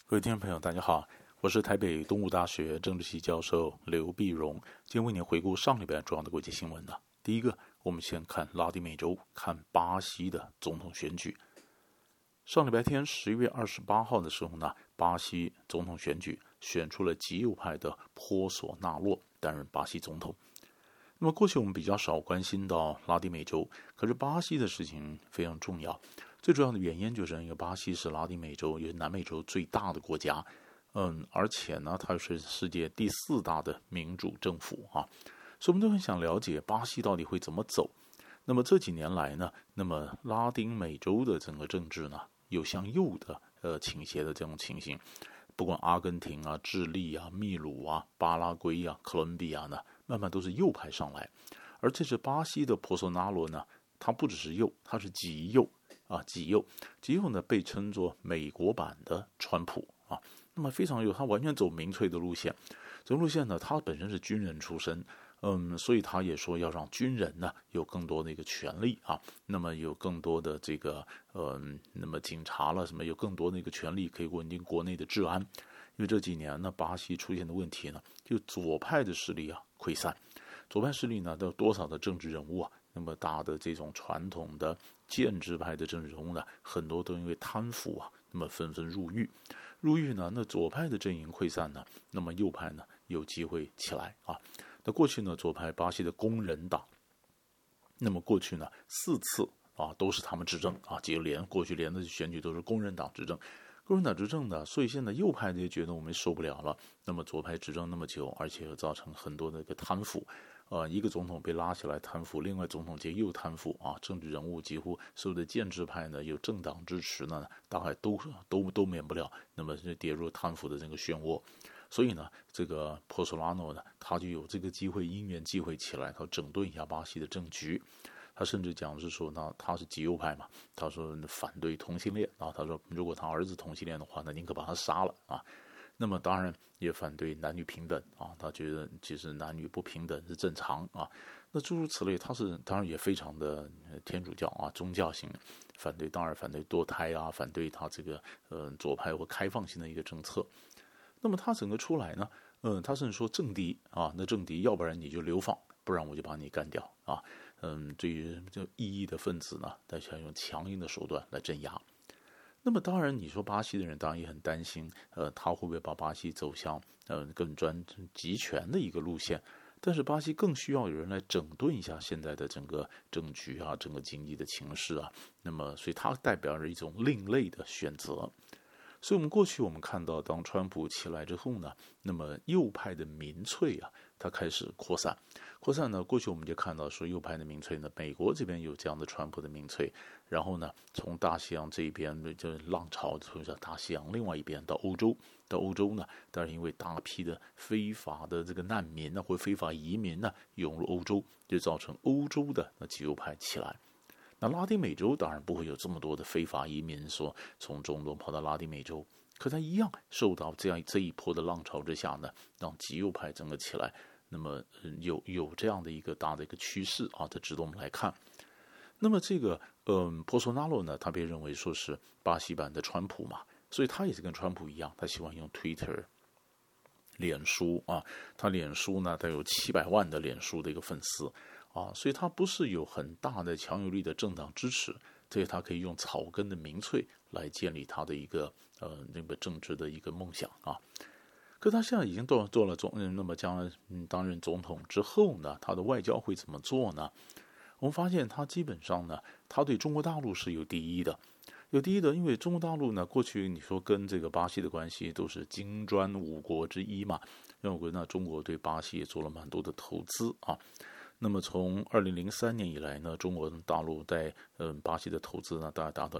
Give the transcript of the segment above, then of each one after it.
各位听众朋友，大家好，我是台北东吴大学政治系教授刘必荣，今天为您回顾上礼拜重要的国际新闻。第一个，我们先看拉丁美洲，看巴西的总统选举。上礼拜天11月28号的时候呢，巴西总统选举选出了极右派的波索纳洛担任巴西总统。那么过去我们比较少关心到拉丁美洲，可是巴西的事情非常重要。最主要的原因就是因为巴西是拉丁美洲也是南美洲最大的国家，而且呢，它是世界第4大的民主政府啊，所以我们都很想了解巴西到底会怎么走。那么这几年来呢，那么拉丁美洲的整个政治呢，有向右的倾斜的这种情形，不管阿根廷啊、智利啊、秘鲁啊、巴拉圭啊、哥伦比亚呢，慢慢都是右派上来，而这是巴西的波索纳罗呢，他不只是右，他是极右。极右呢被称作美国版的川普啊，那么非常右，他完全走民粹的路线。这个路线呢，他本身是军人出身，所以他也说要让军人呢有更多的一个权利啊，那么有更多的这个那么警察了什么有更多的一个权利可以稳定国内的治安。因为这几年呢，巴西出现的问题呢，就左派的势力溃散，左派势力呢都有多少的政治人物那么大的这种传统的建制派的政治人物呢，很多都因为贪腐那么纷纷入狱呢，那左派的阵营溃散呢，那么右派呢有机会起来啊。那过去呢，左派巴西的工人党，那么过去呢4次都是他们执政过去连的选举都是工人党执政。共产党执政的，所以现在右派也觉得我们受不了了。那么左派执政那么久，而且又造成很多的一个贪腐，一个总统被拉起来贪腐，另外总统又贪腐政治人物几乎所有的建制派呢，有政党支持呢，大概都免不了，那么就跌入贪腐的这个漩涡。所以呢，这个波索纳诺呢，他就有这个机会，因缘际会起来，他整顿一下巴西的政局。他甚至讲是说呢，他是极右派嘛，他说反对同性恋他说如果他儿子同性恋的话，那宁可把他杀了那么当然也反对男女平等他觉得其实男女不平等是正常那诸如此类，他是当然也非常的天主教宗教性的当然反对堕胎反对他这个左派或开放性的一个政策。那么他整个出来呢，他甚至说政敌那政敌要不然你就流放，不然我就把你干掉对于这异议的分子呢，他想用强硬的手段来镇压。那么当然你说巴西的人当然也很担心他会不会把巴西走向更集权的一个路线，但是巴西更需要有人来整顿一下现在的整个政局整个经济的情势那么所以它代表着一种另类的选择。所以过去我们看到，当川普起来之后呢，那么右派的民粹它开始扩散呢。过去我们就看到说，右派的民粹呢，美国这边有这样的川普的民粹，然后呢，从大西洋这一边就浪潮从大西洋另外一边到欧洲呢，当然因为大批的非法的这个难民或非法移民涌入欧洲，就造成欧洲的极右派起来。那拉丁美洲当然不会有这么多的非法移民说从中东跑到拉丁美洲，可它一样受到这一波的浪潮之下呢，让极右派整个起来。那么有这样的一个大的一个趋势这值得我们来看。那么这个波索纳洛呢，他被认为说是巴西版的川普嘛，所以他也是跟川普一样，他喜欢用 Twitter 脸书他脸书呢，他有700万的脸书的一个粉丝所以他不是有很大的强有力的政党支持，所以他可以用草根的民粹来建立他的一个那个政治的一个梦想可他现在已经做了那么将来担任总统之后呢，他的外交会怎么做呢？我们发现他基本上呢，他对中国大陆是有敌意的，因为中国大陆呢，过去你说跟这个巴西的关系都是金砖5国之一嘛，认为呢中国对巴西也做了蛮多的投资那么从2003年以来呢，中国大陆在巴西的投资呢，大概达到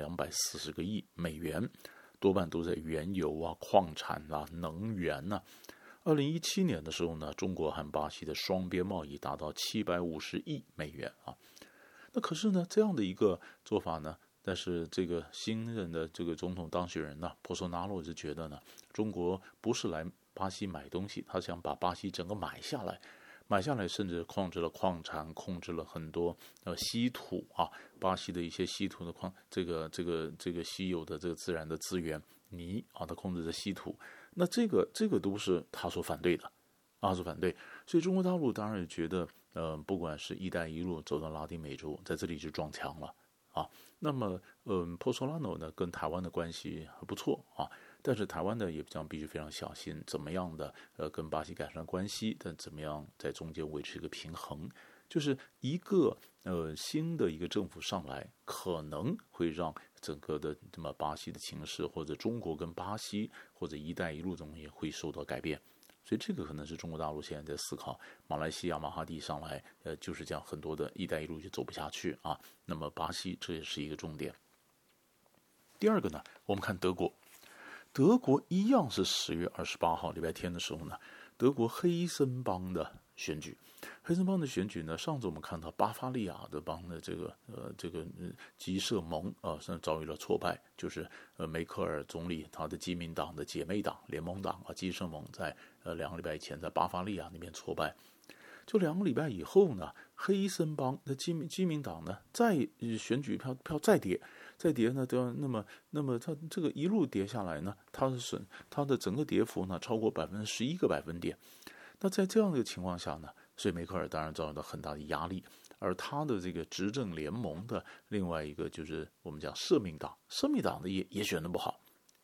1240个亿美元，多半都在原油矿产能源2017年的时候呢，中国和巴西的双边贸易达到750亿美元那可是呢，这样的一个做法呢，但是这个新任的这个总统当选人呢，波索纳洛是觉得呢，中国不是来巴西买东西，他想把巴西整个买下来，甚至控制了矿产，控制了很多稀土巴西的一些稀土的这个稀有的这个自然的资源， 尼啊，他控制着稀土，那这个都是他所反对的。所反对，所以中国大陆当然也觉得，不管是一带一路走到拉丁美洲，在这里就撞墙了啊。那么，波索拉诺呢跟台湾的关系还不错啊，但是台湾呢也必须非常小心，怎么样的跟巴西改善关系，但怎么样在中间维持一个平衡，就是一个新的一个政府上来，可能会让整个的这么巴西的情势，或者中国跟巴西或者一带一路中也会受到改变。所以这个可能是中国大陆现在在思考，马来西亚马哈蒂上来，就是这样，很多的一带一路就走不下去啊。那么巴西这也是一个重点。第二个呢，我们看德国，德国一样是10月28号礼拜天的时候呢，德国黑森邦的选举。黑森邦的选举呢，上次我们看到巴伐利亚的邦的这个吉社盟遭遇了挫败，就是梅克尔总理他的基民党的姐妹党联盟党吉社盟在2个礼拜以前在巴伐利亚那边挫败。就2个礼拜以后呢，黑森邦的基民党呢再选举票再跌呢，那么它这个一路跌下来呢，它的整个跌幅呢超过11个百分点。那在这样的一个情况下呢，所以梅克尔当然遭到很大的压力，而他的这个执政联盟的另外一个就是我们讲社民党的也选得不好，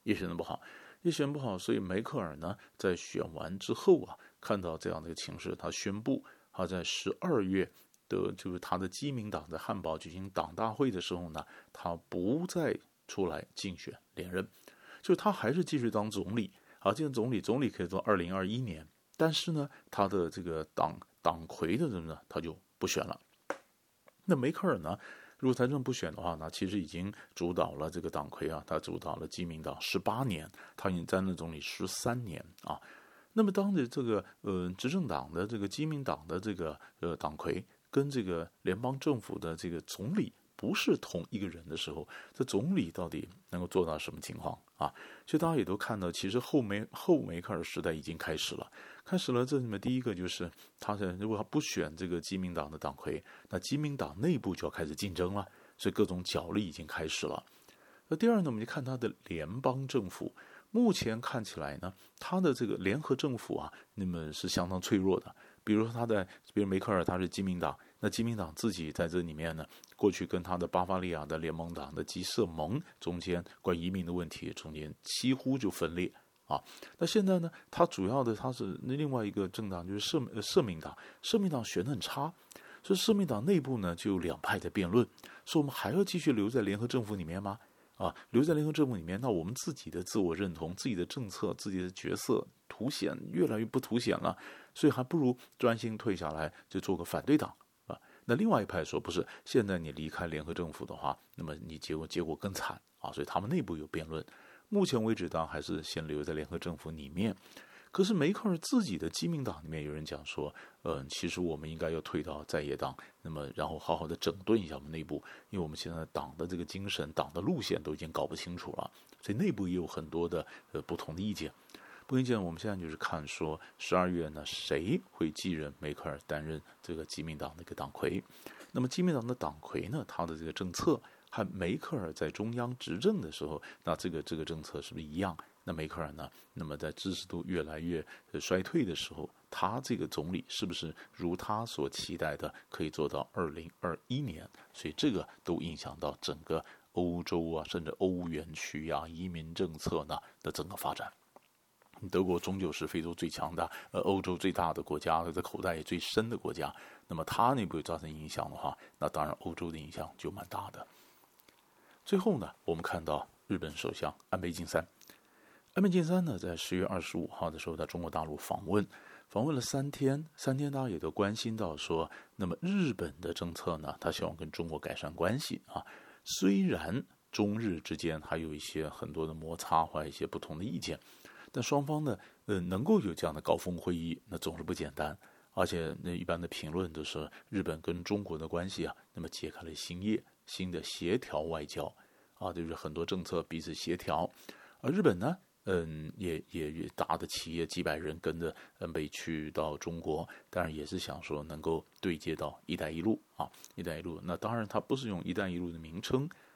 所以梅克尔呢在选完之后啊，看到这样的一个情势，他宣布他在12月的就是他的基民党在汉堡举行党大会的时候呢，他不再出来竞选连任，就是他还是继续当总理。好，这个总理可以做2021年。但是呢，他的这个党魁的人呢，他就不选了。那梅克尔呢，如果他真不选的话，那其实已经主导了这个党魁啊，他主导了基民党18年，他已经担任总理13年啊。那么当着这个执政党的这个基民党的这个党魁跟这个联邦政府的这个总理不是同一个人的时候，这总理到底能够做到什么情况啊？所以大家也都看到，其实后梅克尔时代已经开始了。这里面第一个就是如果他不选这个基民党的党魁，那基民党内部就要开始竞争了，所以各种角力已经开始了。那第二呢，我们就看他的联邦政府，目前看起来呢，他的这个联合政府啊，那么是相当脆弱的。比如梅克尔他是基民党，那基民党自己在这里面呢，过去跟他的巴伐利亚的联盟党的吉社盟中间关于移民的问题中间几乎就分裂啊。那现在呢，他主要的他是另外一个政党就是社民党选得很差，所以社民党内部呢就有2派在辩论，说我们还要继续留在联合政府里面吗？留在联合政府里面，那我们自己的自我认同、自己的政策、自己的角色凸显越来越不凸显了，所以还不如专心退下来，就做个反对党啊。那另外一派说不是，现在你离开联合政府的话，那么你结果更惨啊，所以他们内部有辩论。目前为止，当然还是先留在联合政府里面。可是梅克尔自己的基民党里面有人讲说，其实我们应该要退到在野党，那么然后好好的整顿一下我们内部，因为我们现在党的这个精神、党的路线都已经搞不清楚了，所以内部也有很多的不同的意见。我们现在就是看说12月呢，谁会继任梅克尔担任这个基民党的一个党魁？那么基民党的党魁呢，他的这个政策和梅克尔在中央执政的时候，那这个政策是不是一样？那梅克尔呢？那么在支持度越来越衰退的时候，他这个总理是不是如他所期待的可以做到2021年？所以这个都影响到整个欧洲啊，甚至欧元区啊移民政策呢的整个发展。德国终究是非洲最强大、欧洲最大的国家，在口袋也最深的国家。那么它内部造成影响的话，那当然欧洲的影响就蛮大的。最后呢，我们看到日本首相安倍晋三。安倍晋三呢，在10月25号的时候，在中国大陆访问了3天，大家也都关心到说，那么日本的政策呢，他希望跟中国改善关系啊。虽然中日之间还有很多的摩擦或一些不同的意见，但双方呢，能够有这样的高峰会议，那总是不简单。而且那一般的评论都是日本跟中国的关系啊，那么揭开了新的协调外交啊，就是很多政策彼此协调，而日本呢。也大的企业几百人跟着安倍去到中国，当然也是想说能够对接到“一带一路”啊，“一带一路”。那当然它不是用“一带一路”的名称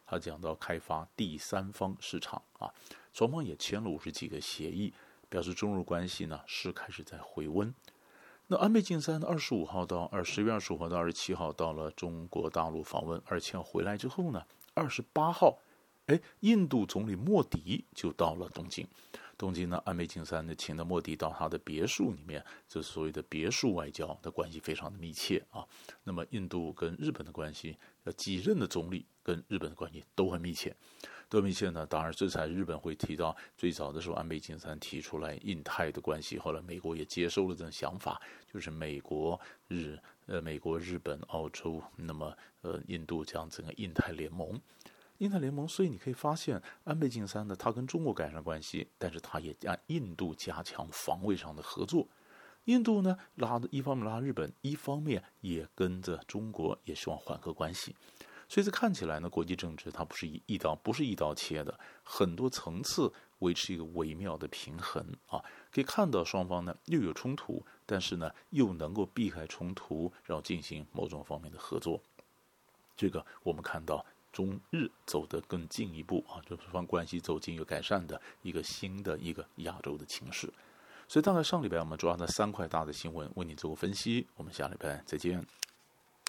他讲到开发第三方市场啊，双方也签了50几个协议，表示中日关系呢是开始在回温。那安倍晋三10月25号到27号到了中国大陆访问，27号回来之后呢，28号，印度总理莫迪就到了东京。东京呢，安倍晋三呢请了莫迪到他的别墅里面，这所谓的别墅外交的关系非常的密切啊。那么印度跟日本的关系，几任的总理跟日本的关系都很密切。都密切呢，当然这才日本会提到最早的时候，安倍晋三提出来印太的关系，后来美国也接受了这种想法，就是美国、日本、澳洲，那么印度这样整个印太联盟。印太联盟，所以你可以发现，安倍晋三呢，他跟中国改善关系，但是他也让印度加强防卫上的合作。印度呢，一方面拉日本，一方面也跟着中国，也希望缓和关系。所以这看起来呢，国际政治它不是一刀切的，很多层次维持一个微妙的平衡啊。可以看到双方呢又有冲突，但是呢又能够避开冲突，然后进行某种方面的合作。这个我们看到中日走得更进一步啊，就是双方关系走进一个改善的一个新的一个亚洲的情势。所以大概上礼拜我们主要的3块大的新闻为你做个分析，我们下礼拜再见。